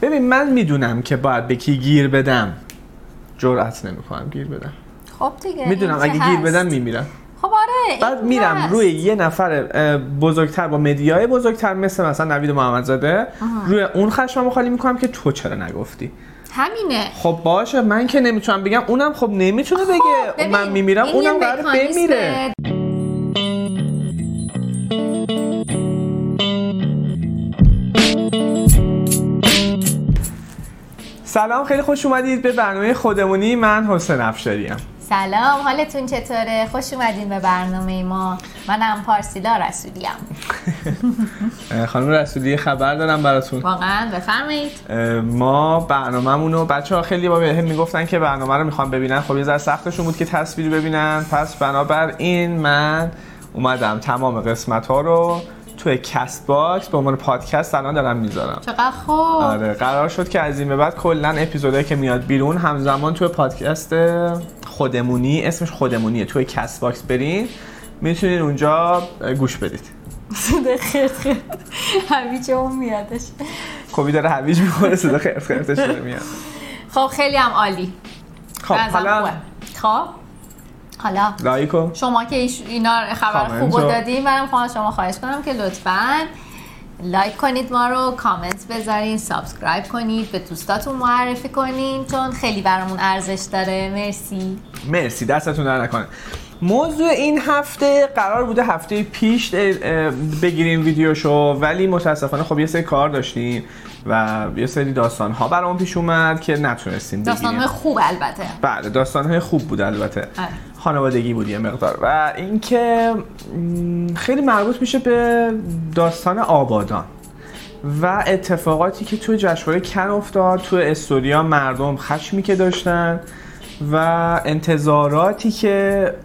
ببین من میدونم که باید به کی گیر بدم، جرئت نمیکنم گیر بدم. خب دیگه میدونم اگه گیر بدم میمیرم. خب آره بعد میرم روی یه نفر بزرگتر با مدیای بزرگتر مثلا نوید محمدزاده، روی اون خشممو خالی میکنم که تو چرا نگفتی. همینه. خب باشه، من که نمیتونم بگم، اونم خب نمیتونه بگه من میمیرم، اونم قراره بمیره. سلام، خیلی خوش اومدید به برنامه خودمونی. من حسین افشاریم. سلام، حالتون چطوره؟ خوش اومدین به برنامه ما. منم پارسیلا رسولیم. خانم رسولی خبر دارم براتون. واقعا بفرمایید. ما برنامه‌مونو بچه‌ها خیلی با بهم میگفتن که برنامه رو میخوان ببینن، خب یه ذره سختشون بود که تصویری ببینن، پس بنابراین من اومدم تمام قسمت‌ها رو توی کست باکس به عنوان پادکست الان دارم میذارم. چقدر خوب. آره، قرار شد که از این به بعد کلا اپیزودایی که میاد بیرون همزمان توی پادکست خودمونی، اسمش خودمونیه، توی کست باکس برین میتونین اونجا گوش بدید. صدا خرخر هویج اون میادش. کوبی داره هویج میخوره، صدا خرخرتش داره میاد. خب خیلی هم عالی. خب حالا لایکو شما که اینا خبر خوبو دادین، منم خواهم شما خواهش کنم که لطفاً لایک کنید، ما رو کامنت بذارین، سابسکرایب کنید، به دوستاتون معرفی کنین، چون خیلی برامون ارزش داره. مرسی، دستتون در نکنه. موضوع این هفته قرار بوده هفته پیش بگیریم ویدیوشو، ولی متاسفانه خب یه سری کار داشتیم و یه سری داستان‌ها برام پیش اومد که نتونستیم بگیریم. داستان‌های خوب البته. بله، داستان‌های خوب بود البته. خانوادگی بود یه مقدار، و اینکه خیلی مربوط میشه به داستان آبادان و اتفاقاتی که تو جشنواره کن افتاد، تو استوریا مردم خشمی که داشتن و انتظاراتی که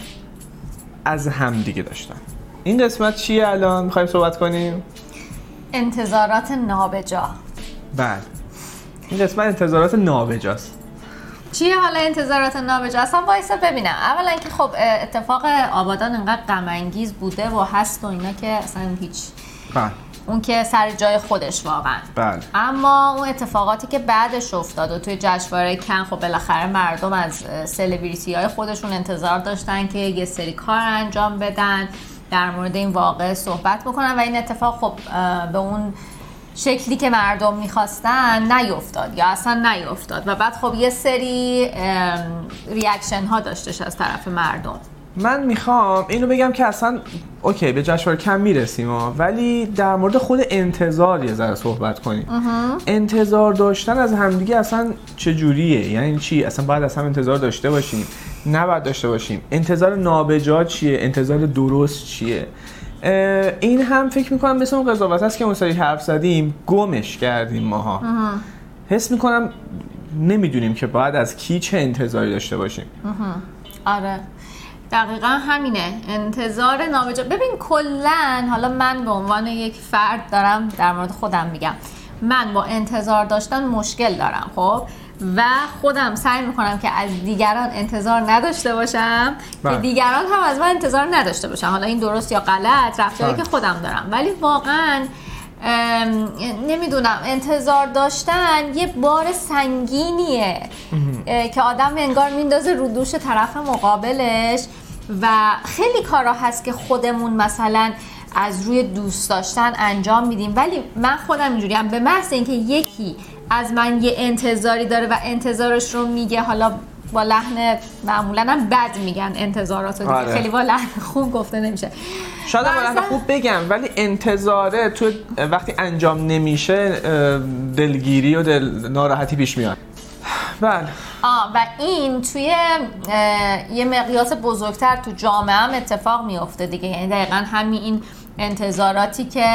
از هم دیگه داشتن. این قسمت چیه الان می‌خوایم صحبت کنیم؟ انتظارات نابجا. بله، این قسمت انتظارات نابجاست. چیه حالا انتظارات نابجا؟ اصلا وایسا ببینم. اولا که خب اتفاق آبادان انقدر غم انگیز بوده و هست و اینا که اصلا هیچ. بله. اون که سر جای خودش واقعا. بله. اما اون اتفاقاتی که بعدش افتاد و توی جشنواره کن، خب بالاخره مردم از سلبریتی‌های خودشون انتظار داشتن که یه سری کار انجام بدن، در مورد این واقعه صحبت بکنن و این اتفاق خب به اون شکلی که مردم میخواستن نیفتاد یا اصلا نیفتاد و بعد خب یه سری ریاکشن ها داشتش از طرف مردم. من میخوام اینو بگم که اصلا اوکی به جشنواره کن میرسیم ولی در مورد خود انتظار یه ذره صحبت کنیم. انتظار داشتن از همدیگه اصلا چجوریه؟ یعنی چی؟ اصلا باید از هم انتظار داشته باشیم؟ نباید داشته باشیم؟ انتظار نابجا چیه؟ انتظار درست چیه؟ این هم فکر میکنم مثل اون قضاوت هست که اون سری حرف زدیم، گمش کردیم ماها. حس میکنم نمیدونیم که باید از کی چه انتظاری داشته باشیم. آره دقیقا همینه، انتظار نابجا. ببین کلن، حالا من به عنوان یک فرد دارم در مورد خودم میگم، من با انتظار داشتن مشکل دارم خب، و خودم سعی میکنم که از دیگران انتظار نداشته باشم که دیگران هم از من انتظار نداشته باشم. حالا این درست یا غلط رفتاری که خودم دارم، ولی واقعا نمیدونم، انتظار داشتن یه بار سنگینیه که آدم انگار میندازه رو دوش طرف مقابلش و خیلی کارا هست که خودمون مثلا از روی دوست داشتن انجام میدیم، ولی من خودم اینجوریم، به محض اینکه یکی از من یه انتظاری داره و انتظارش رو میگه، حالا با لحن معمولا هم بد میگن انتظاراتو دیگه. آره. خیلی با لحن خوب گفته نمیشه، شاید با لحن خوب بگم، ولی انتظاره تو وقتی انجام نمیشه دلگیری و دل ناراحتی پیش میاد. بله. و این توی یه مقیاس بزرگتر تو جامعه هم اتفاق میفته دیگه. یعنی دقیقا همین این انتظاراتی که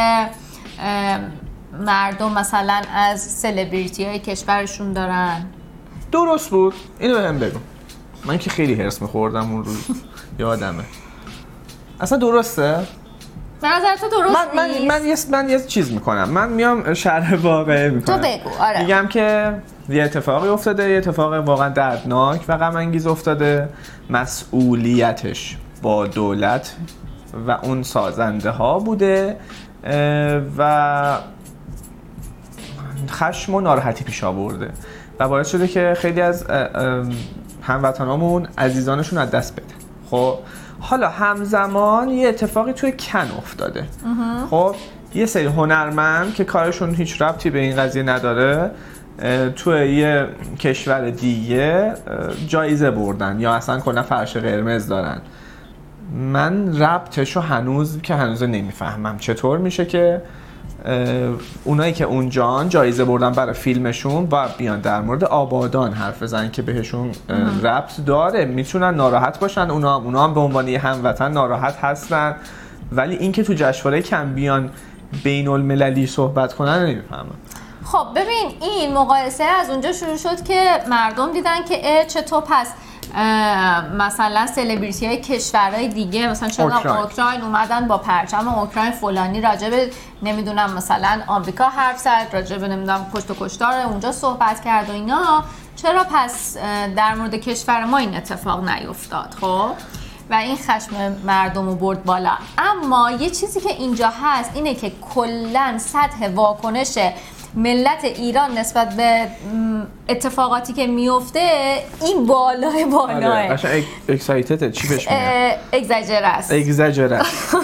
مردم مثلا از سلبریتی های کشورشون دارن درست بود؟ اینو بهم بگو. من که خیلی هرس میخوردم اون روز. یادمه. اصلا درسته؟ به نظر تو درست نیست؟ من یه چیز میکنم. من میام شرح واقعه میکنم. تو بگو. آره. میگم که یه اتفاقی افتاده، یه اتفاق واقعا دردناک و غم انگیز افتاده. مسئولیتش با دولت و اون سازنده ها بوده و خشم و ناراحتی پیش آورده و باعث شده که خیلی از هموطنامون عزیزانشون از دست بده. خب حالا همزمان یه اتفاقی توی کن افتاده. خب یه سری هنرمند که کارشون هیچ ربطی به این قضیه نداره توی یه کشور دیگه جایزه بردن یا اصلا کلا فرش قرمز دارن. من ربطشو هنوز نمیفهمم چطور میشه که اونایی که اونجان جایزه بردن برای فیلمشون باید بیان در مورد آبادان حرف بزنن که بهشون ربط داره، میتونن ناراحت باشن، اونا هم به عنوان یه هموطن ناراحت هستن، ولی این که تو جشنواره کن بیان بین المللی صحبت کنن نمیفهمم. خب ببین این مقایسه از اونجا شروع شد که مردم دیدن که چطور پس مثلا سلبریتی های کشورهای دیگه مثلا چرا اوکراین اومدن با پرچم اوکراین فلانی راجب نمیدونم مثلا آمریکا حرف زد، راجب نمیدونم کشت و کشتار اونجا صحبت کرد و اینا، چرا پس در مورد کشور ما این اتفاق نیفتاد؟ خب و این خشم مردم رو برد بالا. اما یه چیزی که اینجا هست اینه که کلن سطح واکنش ملت ایران نسبت به اتفاقاتی که میفته این بالاه قشنگ اکسایتد چی بهش میگن؟ اگزاجر است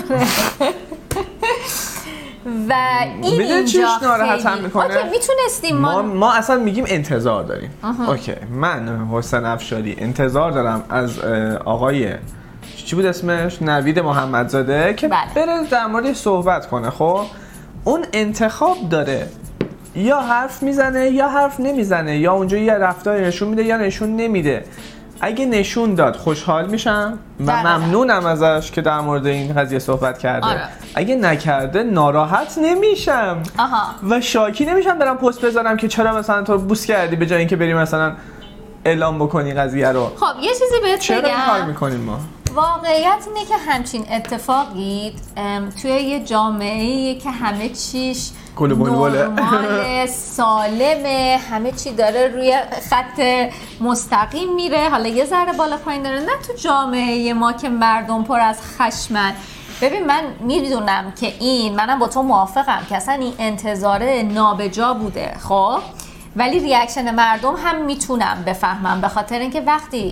و این اینجا ناراحتم میکنه. اوکی میتونستیم ما اصلا میگیم انتظار داریم. اوکی من حسین افشاری انتظار دارم از آقای چی بود اسمش؟ نوید محمدزاده که بره در مورد صحبت کنه. خب اون انتخاب داره، یا حرف میزنه یا حرف نمیزنه، یا اونجا یه رفتاری نشون میده یا نشون نمیده. اگه نشون داد خوشحال میشم و ممنونم ازش که در مورد این قضیه صحبت کرده. اگه نکرده ناراحت نمیشم و شاکی نمیشم برم پست بذارم که چرا مثلا تو بوس کردی به جای اینکه بری مثلا اعلام بکنی قضیه رو. خب یه چیزی بهت بگم، چرا این کار میکنیم ما؟ واقعیت اینه که همچین اتفاقی توی یه جامعه‌ای که همه چیش نرمال سالمه، همه چی داره روی خط مستقیم میره، حالا یه ذره بالا پایین داره، نه تو جامعه ما که مردم پر از خشمن. ببین من میدونم که منم با تو موافقم که اصلا این انتظار نابجا بوده، خب ولی ریاکشن مردم هم میتونم بفهمم، به خاطر اینکه وقتی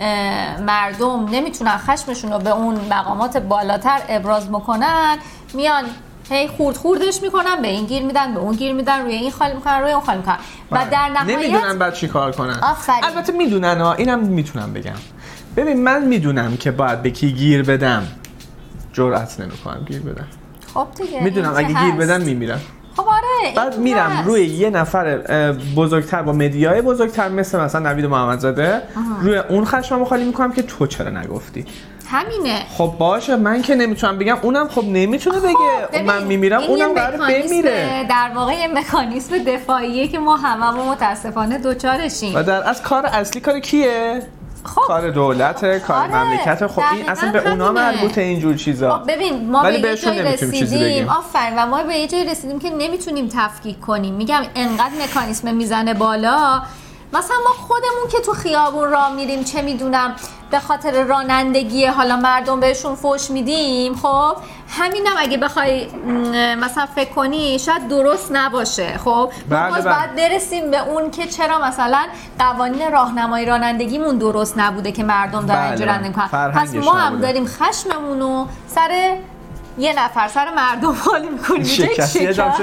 مردم نمیتونن خشمشون رو به اون مقامات بالاتر ابراز بکنن، میان هی خوردش میکنن، به این گیر میدن، به اون گیر میدن، روی این خالی میکنن، روی اون خالی میکنن و در نهایت نمیدونن بعد چی کار کنن. البته میدونن اینم میتونم بگم. ببین من میدونم که باید به کی گیر بدم، جرئت نمیکنم گیر بدم. خب دیگه میدونم اگه گیر بدم میمیرم. خب آره بعد میرم روی یه نفر بزرگتر با مدیای بزرگتر مثلا نوید محمدزاده روی اون خشممو خالی میکنم که تو چرا نگفتی. همینه. خب باشه من که نمیتونم بگم، اونم خب نمیتونه بگه من میمیرم، اونم قراره بمیره. در واقع یه مکانیزم دفاعیه که ما هممون متاسفانه دوچارشیم و از کار اصلی کار کیه؟ خب کار دولته، کار مملکت. خب این اصلا به اونا مربوطه اینجور چیزا. خب ببین ما به یه جایی رسیدیم، آفرین، و ما به یه جایی رسیدیم که نمیتونیم تفکیک کنیم. میگم انقدر مکانیزم میزنه بالا، مثلا ما خودمون که تو خیابون راه میریم، چه میدونم به خاطر رانندگی حالا مردم بهشون فوش میدیم، خب همینم اگه بخوای مثلا فکر کنی شاید درست نباشه. خب باز باید برسیم به اون که چرا مثلا قوانین راهنمایی رانندگیمون درست نبوده که مردم دارن اینجوری رانندگی میکنن. پس ما هم داریم خشممونو سر یه نفر، سر مردم حالی میکنیم. شکست.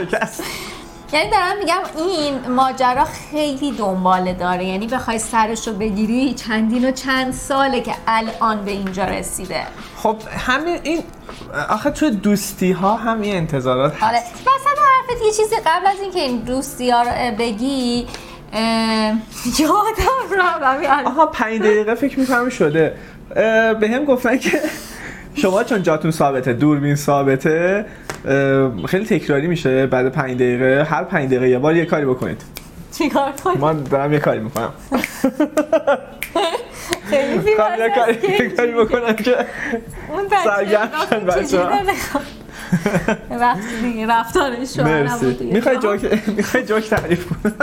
یعنی دارم میگم این ماجرا خیلی دنباله داره، یعنی بخوای سرشو بگیری چند ساله که الان به اینجا رسیده. خب همین این آخه توی دوستی ها هم این انتظارات هست. آره مثلا حرفت یه چیزی قبل از این که این دوستی ها رو بگی یادم آها 5 دقیقه فکر میکنم شده به هم گفتن که شما چون جاتون ثابته، دوربین ثابته، خیلی تکراری میشه، بعد 5 دقیقه هر 5 دقیقه یه بار یه کاری بکنید. چی کار کنید؟ من دارم یه کاری میکنم. خیلی کاری بکنم که سرگرم شن بچه ها. وقتی دیگه رفتارش شما نبود. میخوای جوک تعریف کنم؟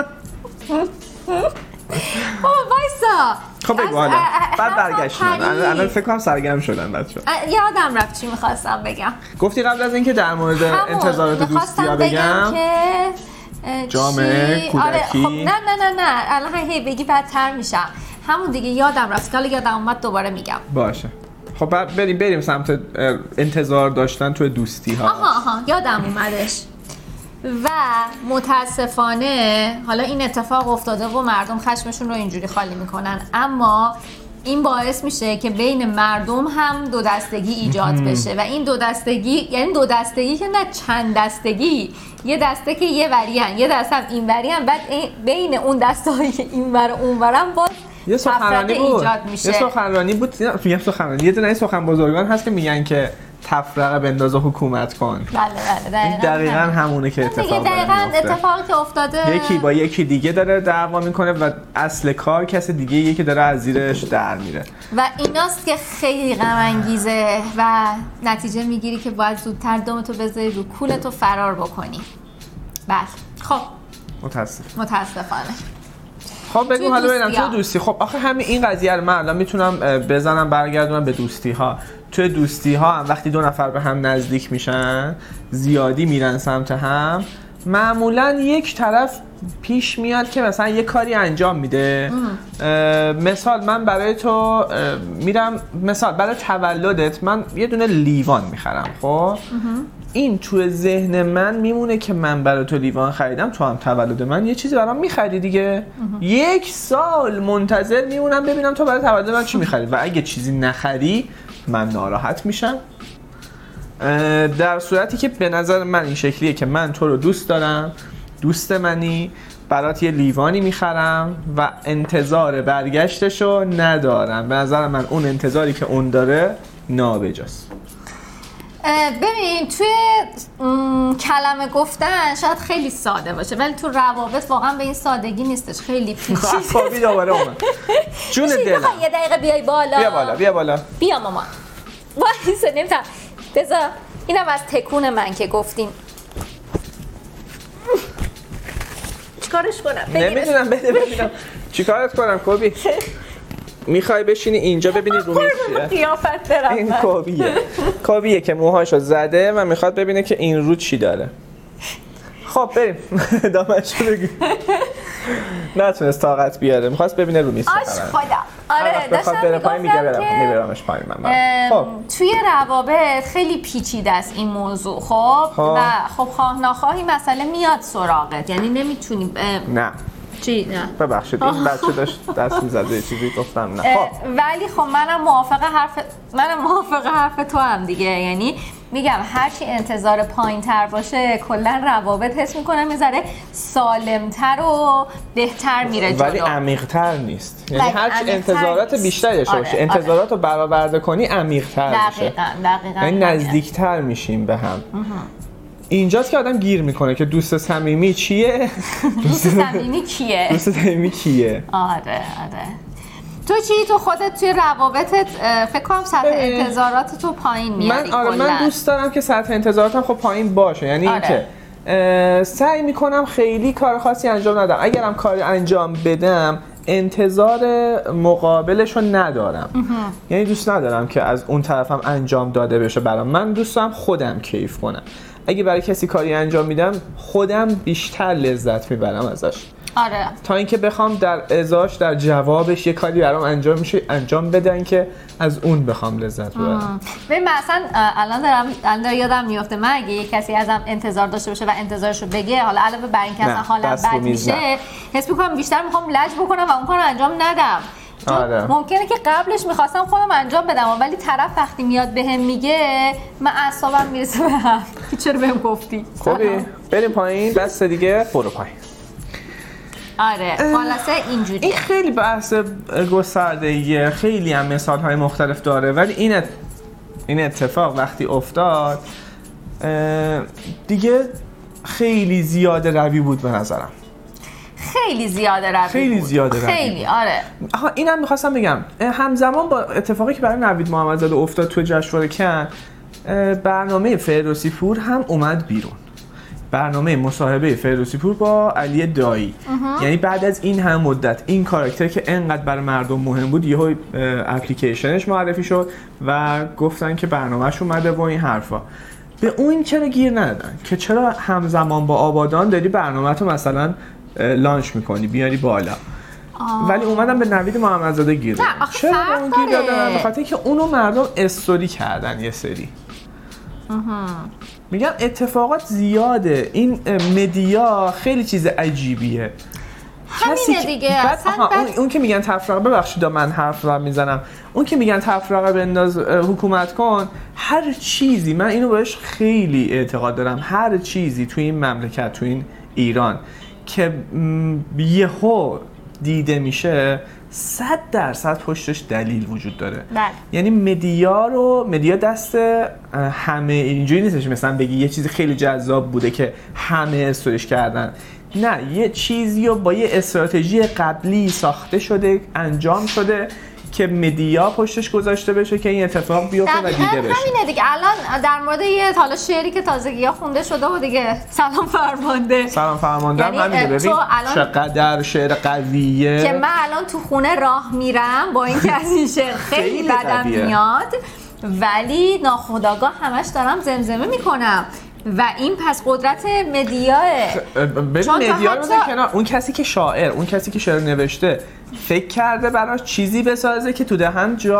وایسا. خب بگو حالا بعد برگشتم. الان فکر کنم سرگرم شدن بچه‌ها. یادم رفت چی می‌خواستم بگم. گفتی قبل از اینکه در مورد انتظارات دوستی‌ها بگم که جامعه کودکی. آره خب نه الان هی بگی بدتر میشم. همون دیگه یادم رفت که یادم اومد دوباره میگم. باشه خب بریم سمت انتظار داشتن توی دوستی ها. آها یادم اومدش. و متاسفانه حالا این اتفاق افتاده و مردم خشمشون رو اینجوری خالی میکنن، اما این باعث میشه که بین مردم هم دو دستگی ایجاد بشه و این دو دستگی یعنی دو دستگی که نه چند دستگی، یه دسته که یه وریان یه دسته هم این وریان، بعد بین اون دسته‌هایی که این ور اون ورم باز یه سخنرانی بود. میشه. یه سخنرانی بود. میگم سخنرانی. یه دونه سخن بزرگان هست که میگن که تفرقه بنداز حکومت کن. بله دقیقاً همونه که اتفاق میفته. اتفاقی که افتاده یکی با یکی دیگه داره دعوا میکنه و اصل کار کسی دیگه یکی داره از زیرش در میره و ایناست که خیلی غم انگیزه و نتیجه میگیری که باید زودتر دمتو بذاری رو کولتو فرار بکنی. بله خب متاسفانه. خب بگو حالا ببینم تو دوستی. خب آخه همین این قضیه رو من الان میتونم بزنم برگردونم به دوستی ها. توی دوستی ها هم وقتی دو نفر به هم نزدیک میشن، زیادی میرن سمت هم، معمولا یک طرف پیش میاد که مثلا یه کاری انجام میده. مثال من برای تو میرم، مثال برای تولدت من یه دونه لیوان میخرم. خب این توی ذهن من میمونه که من برای تو لیوان خریدم، تو هم تولد من یه چیزی برام میخری دیگه. یک سال منتظر میمونم ببینم تو برای تولد من چی میخری و اگه چیزی نخری من ناراحت میشم. در صورتی که به نظر من این شکلیه که من تو رو دوست دارم، دوست منی، برات یه لیوانی میخرم و انتظار برگشتشو ندارم. به نظر من اون انتظاری که اون داره نابجاست. ببین توی کلمه گفتن شاید خیلی ساده باشه ولی تو روابط واقعا به این سادگی نیستش، خیلی پیچیده. خوابی دوباره اومد. جون دلم. یه دقیقه بیای بالا. بیا بالا. بیا مامان. وایسا نمیتونم. بذار اینم از تکون من که گفتین. چیکارش کنم؟ نمیدونم، بده ببینم. چیکارت کنم کوبی؟ میخوای بشینی اینجا ببینی رو میز چیه؟ قیافت برم. این کوبیه که موهاشو زده و میخواد ببینه که این رو چی داره. خب بریم دامشو بگی. نتونست طاقت بیاره، میخواست ببینه رو میز. آش خدا. آره داشتم بره پایین میبرمش پایین. من خب توی روابط خیلی پیچیده است این موضوع. خب و خب خواه ناخواهی مسئله میاد سراغت، یعنی نمیتونی نه چی؟ نه ببخشید این بچه داشت دست میزد یه چیزی گفتم نه. خب ولی خب منم موافق حرف تو هم دیگه، یعنی میگم هرچی انتظار پایین تر باشه کلا روابط حس میکنم میذاره سالمتر و بهتر میره جلو، ولی عمیق‌تر نیست. یعنی هرچی انتظارات بیشتری داشته باشه، انتظارات رو برآورده کنی عمیق‌تر میشه. دقیقاً یعنی نزدیکتر میشیم به هم. اینجاست که آدم گیر میکنه که دوست صمیمی چیه؟ دوست صمیمی کیه؟ دوست صمیمی کیه؟ آره. تو خودت توی روابطت فکر کنم سطح انتظارات تو پایین میاری. من دوست دارم که سطح انتظاراتم خب پایین باشه، یعنی اینکه سعی میکنم خیلی کار خاصی انجام ندم. اگرم کاری انجام بدم انتظار مقابلشو ندارم. یعنی دوست ندارم که از اون طرفم انجام داده بشه برام. من دوست دارم خودم کیف کنم. اگه برای کسی کاری انجام میدم خودم بیشتر لذت میبرم ازش. آره. تا اینکه بخوام در ازاش در جوابش یه کاری برام انجام بدن که از اون بخوام لذت ببرم. ببین مثلا الان یادم میفته من اگه یه کسی ازم انتظار داشته باشه و انتظارشو بگه، حالا علاوه بر اینکه اصلا حالم بد میشه، حس میکنم بیشتر میخوام لج بکنم و اون کارو انجام ندم. آره. ممکنه که قبلش میخواستم خودم انجام بدم ولی طرف وقتی میاد بهم میگه من اعصابم میرسه به هم. چرا بهم گفتی؟ خوبی بریم پایین، بس دیگه برو پایین. آره خلاصه اینجوریه. این خیلی بحث گسترده‌ایه، خیلی هم مثال‌های مختلف داره، ولی این اتفاق وقتی افتاد دیگه خیلی زیاده روی بود به نظرم. خیلی زیاده روی. خیلی آره. اینم می‌خواستم بگم همزمان با اتفاقی که برای نوید محمدزاده افتاد تو جشنواره کن، برنامه فردوسی پور هم اومد بیرون. برنامه مصاحبه فردوسی پور با علی دایی. یعنی بعد از این هم مدت این کاراکتر که انقدر برای مردم مهم بود یهو اپلیکیشنش معرفی شد و گفتن که برنامه‌ش اومده و این حرفا. به اون چرا گیر ندادن که چرا همزمان با آبادان داری برنامه‌تو مثلا لانچ میکنی بیاری بالا. ولی اومدن به نوید محمدزاده گیر دادن. چرا اون گیر دادن؟ به خاطر که اونو مردم استوری کردن یه سری. میگم اتفاقات زیاده، این مدیا خیلی چیز عجیبیه. همینه دیگه. اون که میگن تفرقه، ببخشید من حرف رو میزنم، اون که میگن تفرقه بنداز حکومت کن، هر چیزی، من اینو بهش خیلی اعتقاد دارم، هر چیزی توی این مملکت، توی این ایران که یهو دیده میشه 100% پشتش دلیل وجود داره. یعنی مدیا دست همه اینجوری نیستش مثلا بگی یه چیزی خیلی جذاب بوده که همه استوریش کردن. نه، یه چیزی رو با یه استراتژی قبلی ساخته شده، انجام شده که مدیا پشتش گذاشته بشه که این اتفاق بیفته و دیده بشه. همینه دیگه. الان در مورد یه حالا شعری که تازگی‌ها خونده شده و دیگه سلام فرمانده یعنی همینه. ببین چقدر شعر قویه که من الان تو خونه راه میرم با اینکه از این شعر خیلی بدم میاد، ولی ناخودآگاه همش دارم زمزمه میکنم و این پس قدرت مدیاه. ببین مدیا رو کنار، اون کسی که شاعر، اون کسی که شعر نوشته فکر کرده براش چیزی بسازه که تو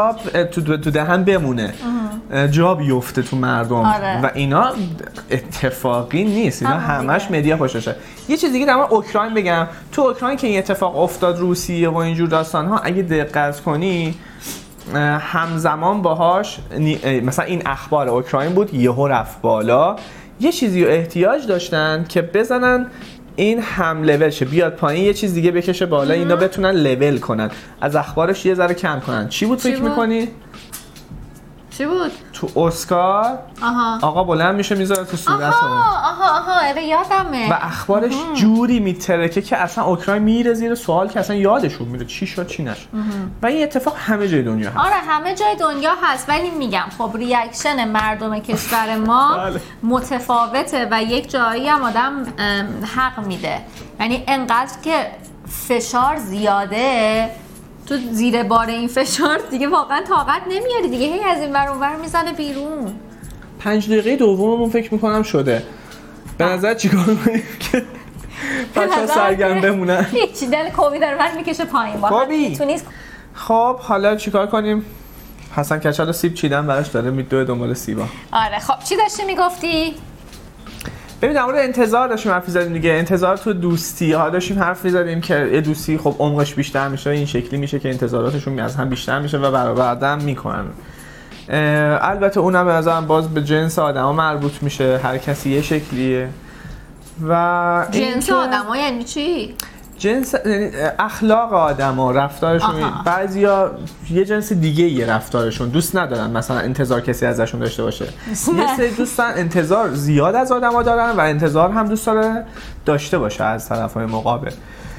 دهن بمونه، جا بیفته تو مردم. آره. و اینا اتفاقی نیست، اینا همش مدیا پشتشه. یه چیز دیگه در مورد اوکراین بگم، تو اوکراین که این اتفاق افتاد، روسیه و اینجور داستان‌ها، اگه دقت کنی همزمان باهاش مثلا این اخبار اوکراین بود یهو رفت بالا، یه چیزی رو احتیاج داشتن که بزنن این هم لول شه، بیاد پایین، یه چیز دیگه بکشه بالا، اینا بتونن لول کنن، از اخبارش یه ذره کم کنن. چی بود فکر میکنی؟ چی بود؟ تو اسکار آقا بلند میشه میذاره تو صورتمون. آره یادمه. و اخبارش جوری میترکه که اصلا اوکراین میره زیر سوال که اصلا یادشون میره چی شد چی نشد. و این اتفاق همه جای دنیا هست. آره همه جای دنیا هست، ولی میگم خب ریاکشن مردم کشور ما متفاوته و یک جایی هم آدم حق میده. یعنی انقدر که فشار زیاده، تو زیر بار این فشار دیگه واقعا طاقت نمیاری دیگه، هی از این ور اون ور میزنه بیرون. 5 دقیقه دوممون فکر میکنم شده. به نظر چیکار کنیم که بچه‌ها سرگرم بمونن؟ هیچ، دل کوبی داره من میکشه پایین. کوبی خب حالا چیکار کنیم؟ حسن کچل و سیب چیدن براش داره میدوه دنبال سیبا. آره خب چی داشتی میگفتی؟ ببین در مورد انتظار داشتیم حرف می‌زدیم دیگه. انتظار تو دوستی ها داشتیم حرف می‌زدیم که یه دوستی خب عمقش بیشتر میشه، این شکلی میشه که انتظاراتشون از هم بیشتر میشه و برآورده میکنن. البته اونم به نظرم باز به جنس آدما مربوط میشه، هر کسی یه شکلیه. و جنس آدما یعنی چی؟ جنس اخلاق آدما، رفتارشون. بعضیا یه جنس دیگه یه رفتارشون دوست ندارن مثلا انتظار کسی ازشون داشته باشه. یه سری دوستان انتظار زیاد از آدما دارن و انتظار هم دوست داره داشته باشه از طرفای مقابل.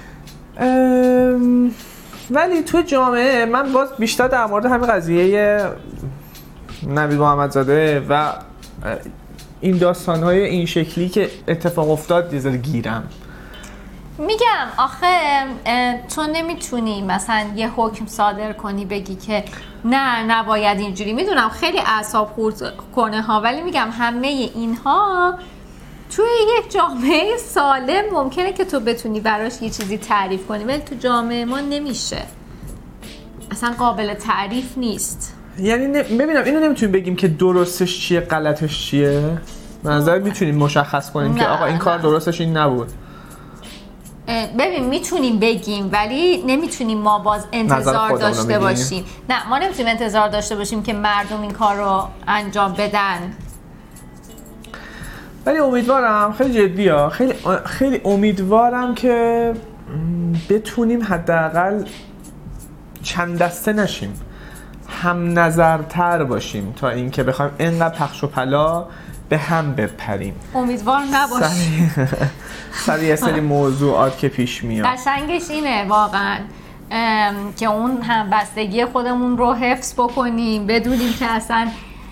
ولی تو جامعه من باز بیشتر در مورد همین قضیه نوید محمدزاده و این داستان‌های این شکلی که اتفاق افتاد دیزل گیرم. میگم آخه تو نمیتونی مثلا یه حکم صادر کنی بگی که نه نباید اینجوری. میدونم خیلی اعصاب خورد کنه ها، ولی میگم همه اینها توی یک جامعه سالم ممکنه که تو بتونی براش یه چیزی تعریف کنی، ولی تو جامعه ما نمیشه، اصلا قابل تعریف نیست. یعنی ببینم اینو نمیتونیم بگیم که درستش چیه غلطش چیه. به نظر میتونیم مشخص کنیم که آقا این کار درستش این نبود. ببین میتونیم بگیم ولی نمیتونیم ما باز انتظار داشته باشیم. نه ما نمیتونیم انتظار داشته باشیم که مردم این کار رو انجام بدن. ولی امیدوارم، خیلی جدیه، خیلی امیدوارم که بتونیم حداقل چند دسته نشیم، هم نظرتر باشیم تا اینکه بخوایم اینقدر پخش و پلا به هم بپریم. امیدوار نباشیم سر یه سری موضوعات که پیش میاد. قشنگش اینه واقعا که اون همبستگی خودمون رو حفظ بکنیم، بدونیم که اصلا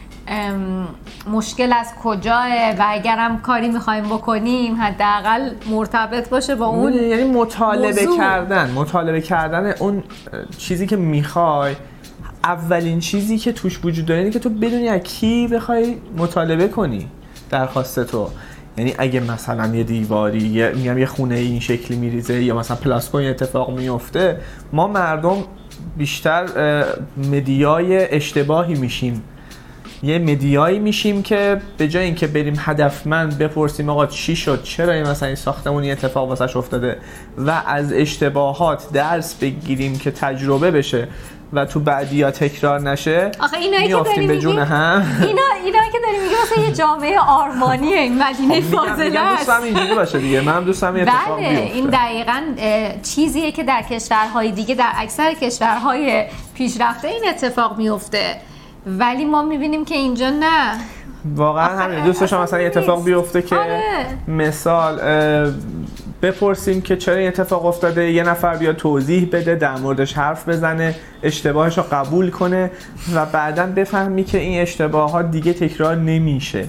مشکل از کجاه و اگرم کاری میخوایم بکنیم حداقل مرتبط باشه با اون. یعنی مطالبه کردن اون چیزی که میخوای، اولین چیزی که توش وجود داره اینه که تو بدونی از کی بخوای مطالبه کنی. درخواست تو. یعنی اگه مثلا یه دیواری میگم یه خونه این شکلی میریزه یا مثلا پلاسکو اتفاق میفته، ما مردم بیشتر مدیای اشتباهی میشیم. یه مدیایی میشیم که به جای اینکه بریم هدفمند بپرسیم آقا چی شد، چرا این مثلا این ساختمون اتفاق واسش افتاده و از اشتباهات درس بگیریم که تجربه بشه و تو بعدیا تکرار نشه، آخه اینایی که داری به جون هم. اینایی که داری میگی واسه یه جامعه آرمانیه این مدینه فاضله است. دوستم اینجوری باشه دیگه، منم دوستم این اتفاق بیفته. این دقیقاً چیزیه که در کشورهای دیگه، در اکثر کشورهای پیشرفته این اتفاق میفته، ولی ما میبینیم که اینجا نه. واقعا همین دوست داشتم مثلا یه اتفاق بیفته که مثال بپرسیم که چرا این اتفاق افتاده، یه نفر بیا توضیح بده، در موردش حرف بزنه، اشتباهش رو قبول کنه و بعداً بفهمی که این اشتباهات دیگه تکرار نمیشه.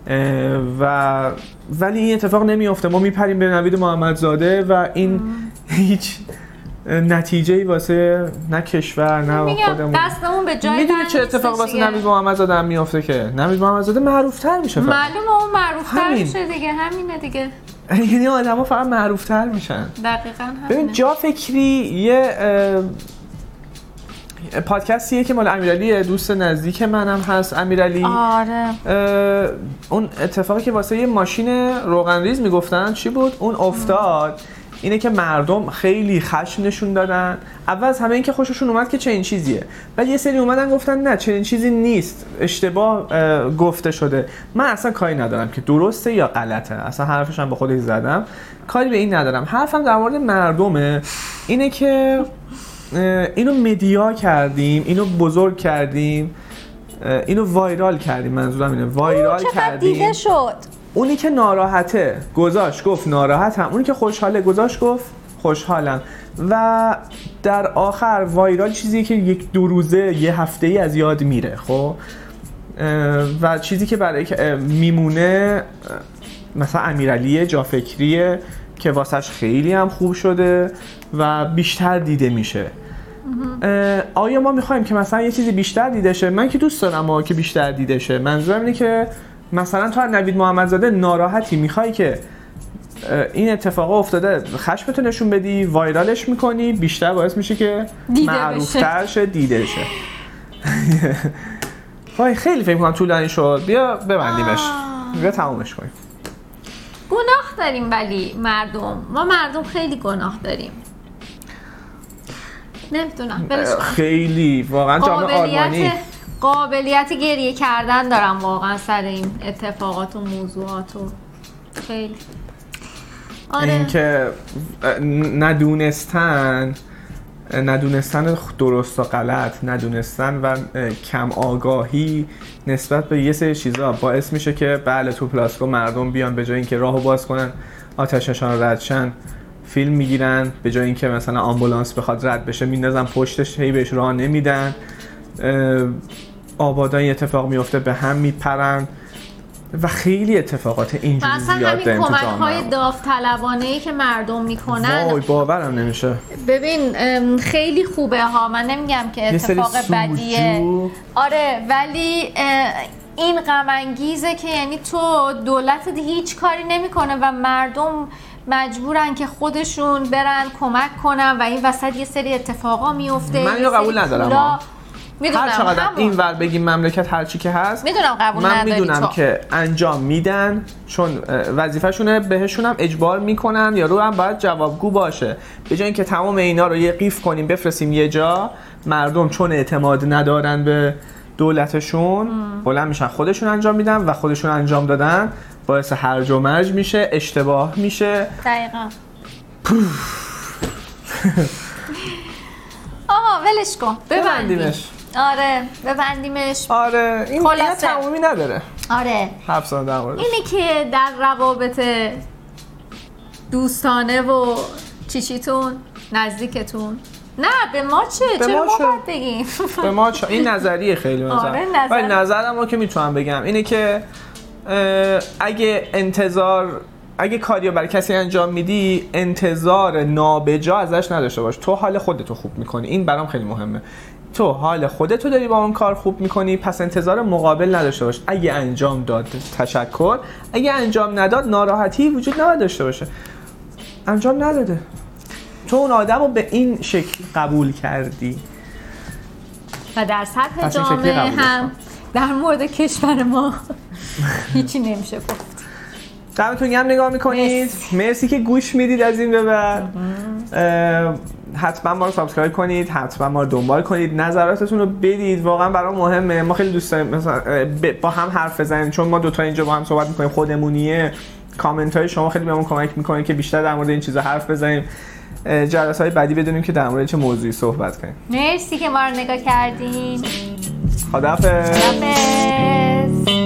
ولی این اتفاق نمیفته، ما میپریم به نوید محمدزاده و این هیچ نتیجه‌ای واسه نه کشور نه خودمون. دستمون به جای میدونی چه اتفاق واسه نوید محمدزاده هم میفته که نوید محمدزاده معروف‌تر میشه. معلومه اون معروف‌تر میشه دیگه، همینه دیگه. یعنی آدم‌ها فقط معروف‌تر میشن. دقیقاً همینه. ببین جا فکری یه پادکستیه که مال امیرعلی دوست نزدیک منم هست. امیرعلی آره اون اتفاقی که واسه یه ماشین روغن ریز میگفتن چی بود اون افتاد، اینه که مردم خیلی خشم نشون دادن. اول از همه این که خوششون اومد که چنین چیزیه، بعد یه سری اومدن گفتن نه چنین چیزی نیست، اشتباه گفته شده. من اصلا کاری ندارم که درسته یا غلطه، اصلا حرفش هم به خودش زدم، کاری به این ندارم. حرفم در مورد مردمه، اینه که اینو مدیا کردیم، اینو بزرگ کردیم، اینو وایرال کردیم. منظورم اینه وایرال کردیم. دیده شد. اونی که ناراحته گذاشت گفت ناراحتم، اونی که خوشحاله گذاشت گفت خوشحالم، و در آخر وایرال چیزی که یک دو روزه یه هفته‌ای از یاد میره. خب و چیزی که برای میمونه مثلا امیرعلی جافکریه که واسش خیلی هم خوب شده و بیشتر دیده میشه. آیا ما میخوایم که مثلا یه چیزی بیشتر دیده شه؟ من که دوست دارم که بیشتر دیده شه. منظورم اینه که مثلا تو نوید محمدزاده ناراحتی، میخوای که این اتفاق افتاده خشمتو نشون بدی، وایرالش میکنی، بیشتر باعث میشه که معروفتر شه، دیده شه. وای خیلی فکر کنم طولانی شد، بیا ببندیمش، بیا تمومش کنیم. گناه داریم ولی ما مردم خیلی گناه داریم. نمیدونم خیلی واقعا جامعه آلمانی قابلیت گریه کردن دارم واقعا سر این اتفاقات و موضوعات و خیلی. آره. این که ندونستن درست و غلط، ندونستن و کم آگاهی نسبت به یه سری چیزا باعث میشه که بله تو پلاسکو مردم بیان به جای اینکه راهو باز کنن آتش‌نشان رد شن فیلم میگیرن، به جای اینکه مثلا آمبولانس بخواد رد بشه میندازن پشتش، هی بهش راه نمیدن، آبادان اتفاق میفته به هم میپرن و خیلی اتفاقات اینجوری زیاد داریم تو جامعه. کمک‌های داوطلبانه‌ای که مردم میکنن وای باورم نمیشه. ببین خیلی خوبه ها، من نمیگم که اتفاق بدیه، آره، ولی این غم انگیزه که یعنی تو دولت هیچ کاری نمیکنه و مردم مجبورن که خودشون برن کمک کنن و این وسط یه سری اتفاقا میفته. من اینو قبول ندارم. میدونم هر چقدر این ور بگیم مملکت هر چی که هست، میدونم قبول نداری. من میدونم که انجام میدن چون وظیفه‌شونه، بهشون هم اجبار میکنن، یارو هم باید جوابگو باشه. به جای اینکه تمام اینا رو یه قیف کنیم بفرستیم یه جا، مردم چون اعتماد ندارن به دولتشون بلند میشن خودشون انجام میدن و خودشون انجام دادن باعث هرج و مرج میشه، اشتباه میشه. دقیقاً. آها ولش کن، ببندیمش. آره ببندیمش. آره این تمومی نداره. آره حرف زدن در موردش. اینی که در روابط دوستانه و چیچیتون نزدیکتون، نه به ما چه؟ چرا ما باید بگیم؟ به ما چه؟ این نظریه خیلی مثلا. آره ولی نظرمو که میتونم بگم اینه که اگه کاریو برای کسی انجام میدی انتظار نابجا ازش نداشته باش، تو حال خودتو خوب میکنی، این برام خیلی مهمه. تو حال خودتو داری با اون کار خوب میکنی، پس انتظار مقابل نداشته باش. اگه انجام داد تشکر، اگه انجام نداد ناراحتی وجود نباید داشته باشه. انجام نداده، تو اون آدم رو به این شکل قبول کردی و در سطح جامعه هم در مورد کشور ما هیچی نمیشه گفت. دمتون گرم نگاه میکنید. مرسی که گوش میدید. از این به بعد حتما ما رو سابسکرایب کنید، حتما ما رو دنبال کنید، نظراتتون رو بدید، واقعا برام مهمه. ما خیلی دوست داریم مثلا با هم حرف بزنیم، چون ما دوتا اینجا با هم صحبت میکنیم خودمونیه. کامنت های شما خیلی بهمون کمک میکنه که بیشتر در مورد این چیزا حرف بزنیم، جلسه‌های بعدی بدونیم که در مورد چه موضوعی صحبت کنیم. مرسی که ما رو نگاه کردین. خداحافظ.